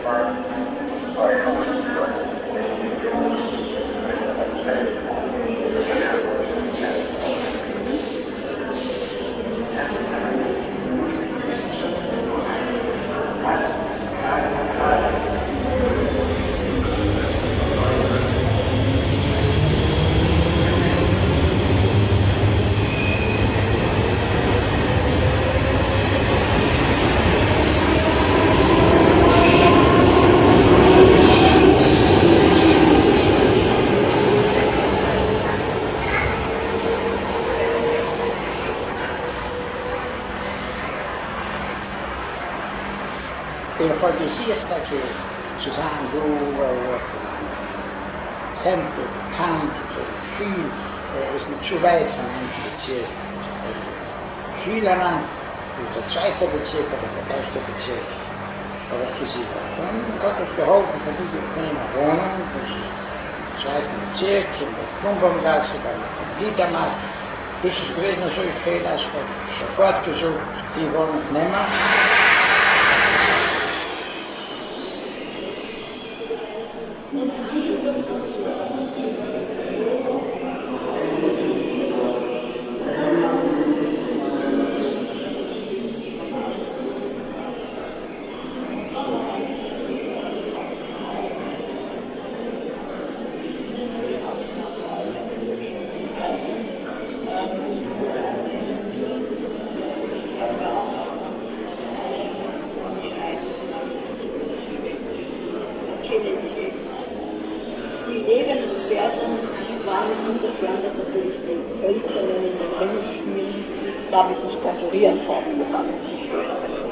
Organisiert dafür zu sagen, du Tempel, Kant, viel ist nicht zu weit von einem Bezirk. Viel lang ist der zweite Bezirk oder der erste Bezirk. Aber für sie Gott hat geholfen, dass ich in einer Wohnung, das ist der zweite Bezirk, in der Klumbaumgasse, bei der Gitarmarkt. Das ist gewesen so viel, als wir sofort gesucht, die Wohnung nehmen. Die Lebensgefährten waren insofern, dass natürlich die Älteren in den Tennisspielen damit nicht konkurrieren fortgegangen.